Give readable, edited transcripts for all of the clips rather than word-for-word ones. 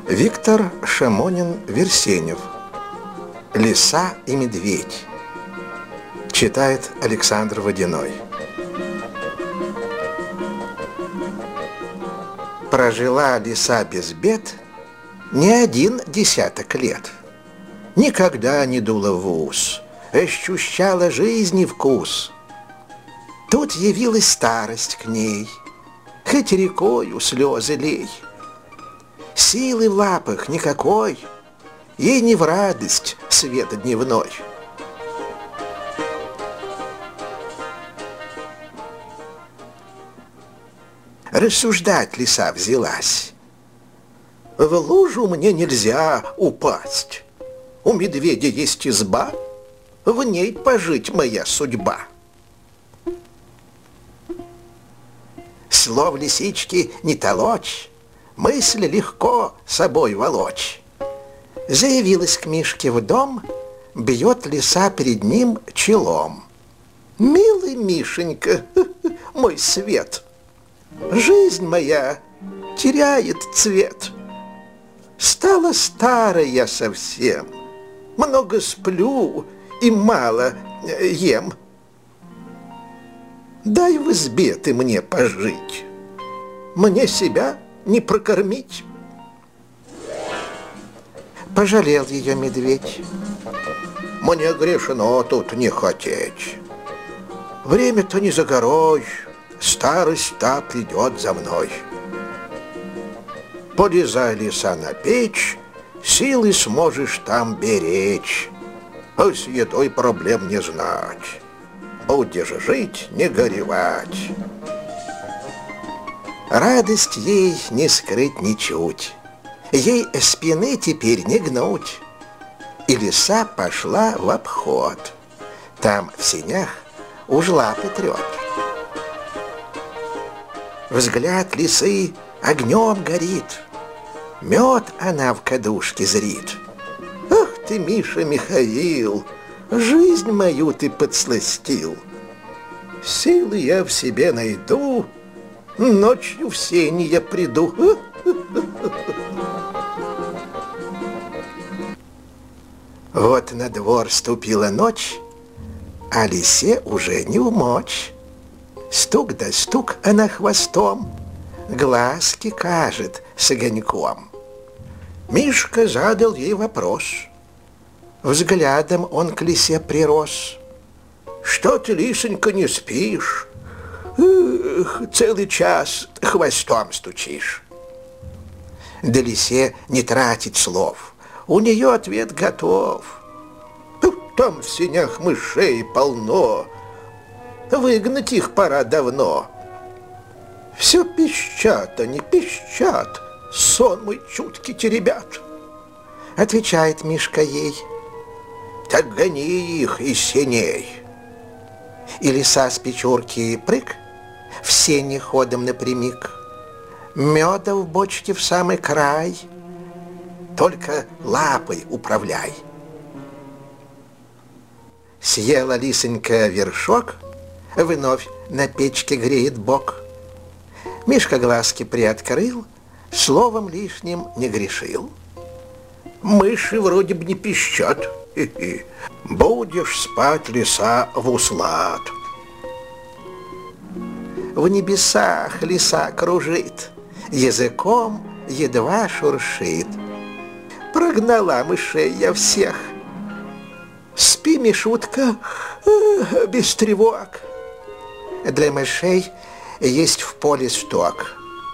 Виктор Шамонин-Версенев. «Лиса и медведь». Читает Александр Водяной. Прожила лиса без бед не 1 лет. Никогда не дула в ус, ощущала жизни вкус. Тут явилась старость к ней, хоть рекою слезы лей. Силы в лапах никакой, ей не в радость свет дневной. Рассуждать лиса взялась. В лужу мне нельзя упасть. У медведя есть изба, в ней пожить моя судьба. Слов лисички не толочь, мысль легко собой волочь. Заявилась к Мишке в дом, бьет лиса перед ним челом. «Милый Мишенька, мой свет, жизнь моя теряет цвет. Стала старой я совсем, много сплю и мало ем. Дай в избе ты мне пожить, мне себя не прокормить». Пожалел ее медведь. «Мне грешно тут не хотеть. Время-то не за горой, старость та придет за мной. Полезай, лиса, на печь, силы сможешь там беречь, а с едой проблем не знать. Будешь жить, не горевать». Радость ей не скрыть ничуть, ей спины теперь не гнуть. И лиса пошла в обход, там в сенях уж лапы трет. Взгляд лисы огнем горит, мед она в кадушке зрит. «Ах ты, Миша Михаил, жизнь мою ты подсластил. Силы я в себе найду, ночью в сени я приду». Вот на двор ступила ночь, а лисе уже не умочь. Стук да стук она хвостом, глазки кажет с огоньком. Мишка задал ей вопрос. Взглядом он к лисе прирос. «Что ты, лисонька, не спишь? Эх, целый час хвостом стучишь». Да лисе не тратить слов, у нее ответ готов. «Там в сенях мышей полно, выгнать их пора давно. Все пищат они, пищат, сон мой чуткий теребят». Отвечает Мишка ей. «Так гони их из сеней». И лиса с печурки прыг, в сени ходом напрямик. Меда в бочке в самый край, только лапой управляй. Съела лисонька вершок, вновь на печке греет бок. Мишка глазки приоткрыл, словом лишним не грешил. «Мыши вроде бы не пищат. Будешь спать, лиса, в услад». В небесах лиса кружит, языком едва шуршит. «Прогнала мышей я всех. Спи, Мишутка, без тревог». Для мышей есть в поле сток.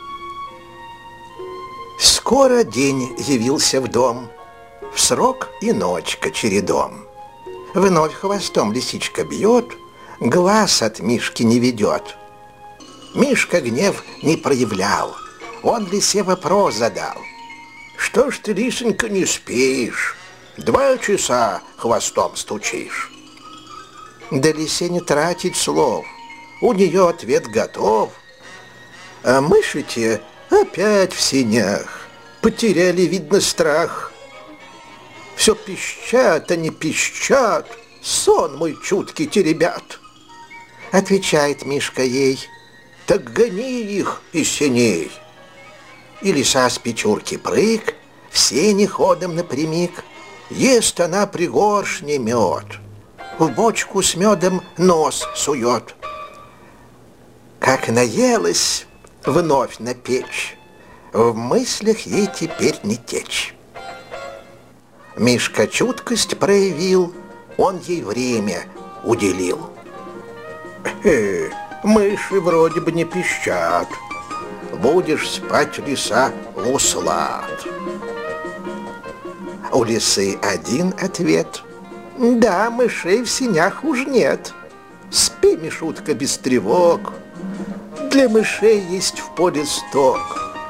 Скоро день явился в дом, в срок и ночка чередом. Вновь хвостом лисичка бьет, глаз от Мишки не ведет. Мишка гнев не проявлял, он лисе вопрос задал. «Что ж ты, лисонька, не спишь? 2 часа хвостом стучишь». Да лисе не тратить слов, у нее ответ готов. А мыши те опять в сенях, потеряли, видно, страх. Все пищат, они пищат, сон мой чуткий теребят. Отвечает Мишка ей. «Так гони их из сеней». И лиса с печурки прыг, в сени ходом напрямик. Ест она пригоршни мед, в бочку с медом нос сует. Как наелась вновь на печь, в мыслях ей теперь не течь. Мишка чуткость проявил, он ей время уделил. Мыши вроде бы не пищат, будешь спать, лиса, в услад. У лисы один ответ: да, мышей в сенях уж нет. Спи, Мишутка, без тревог, для мышей есть в поле сток.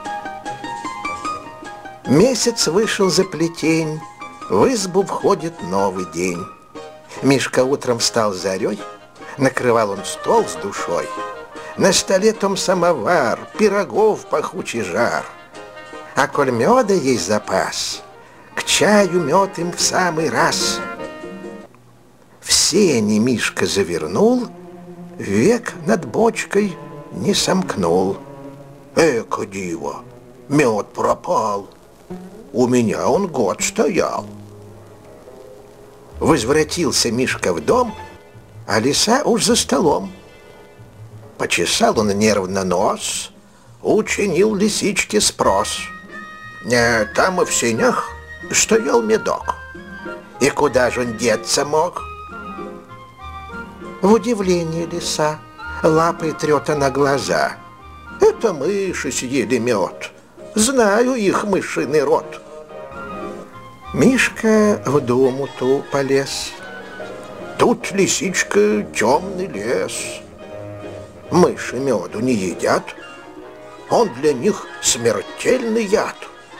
Месяц вышел за плетень, в избу входит новый день. Мишка утром встал зарей, накрывал он стол с душой. На столе том самовар, пирогов пахучий жар. А коль меда есть запас, к чаю мед им в самый раз. В сени Мишка завернул, век над бочкой не сомкнул. Эко диво, мед пропал, у меня он год стоял. Возвратился Мишка в дом, а лиса уж за столом. Почесал он нервно нос, учинил лисичке спрос. Там и в сенях стоял медок, и куда же он деться мог? В удивлении лиса, лапой трет она глаза. Это мыши съели мед, знаю их мышиный род. Мишка в думу ту полез. Тут, лисичка, темный лес. Мыши меду не едят, он для них смертельный яд.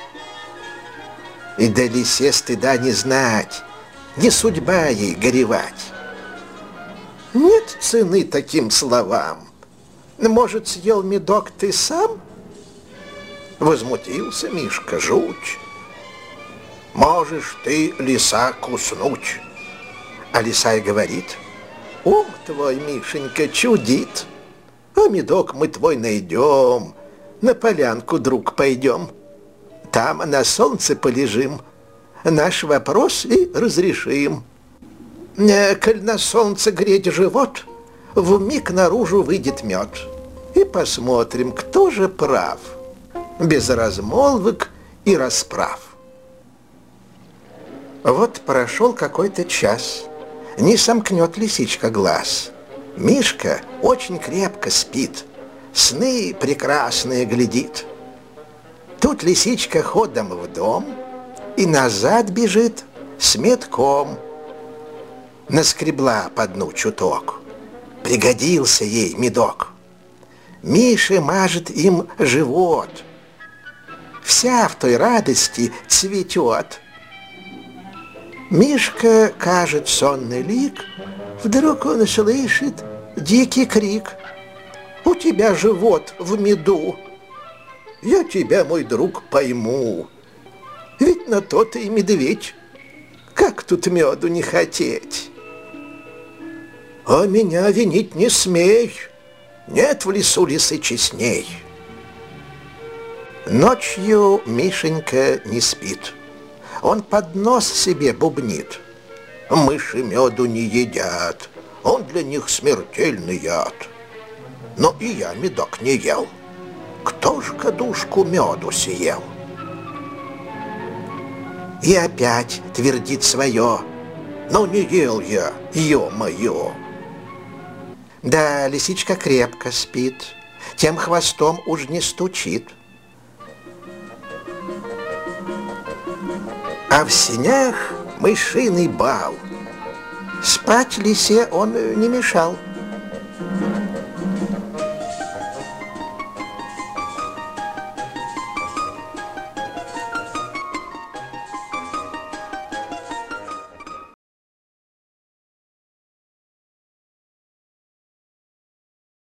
И да лисе стыда не знать, не судьба ей горевать. Нет цены таким словам. Может, съел медок ты сам? Возмутился Мишка жуть. Можешь ты, лиса, куснуть. А лиса и говорит: ум твой, Мишенька, чудит. А медок мы твой найдем, на полянку, друг, пойдем. Там на солнце полежим, наш вопрос и разрешим. Коль на солнце греть живот, вмиг наружу выйдет мед. И посмотрим, кто же прав, без размолвок и расправ. Вот прошел какой-то час, не сомкнет лисичка глаз. Мишка очень крепко спит, сны прекрасные глядит. Тут лисичка ходом в дом и назад бежит с медком. Наскребла по дну чуток, пригодился ей медок. Миша мажет им живот, вся в той радости цветет. Мишка кажет сонный лик, вдруг он слышит дикий крик: у тебя живот в меду. Я тебя, мой друг, пойму, ведь на то ты и медведь. Как тут меду не хотеть? А меня винить не смей, нет в лесу лисы честней. Ночью Мишенька не спит, он под нос себе бубнит: мыши меду не едят, он для них смертельный яд. Но и я медок не ел, кто ж кадушку меду съел? И опять твердит свое: но не ел я, ё-моё. Да, лисичка крепко спит, тем хвостом уж не стучит. А в сенях мышиный бал. Спать лисе он не мешал.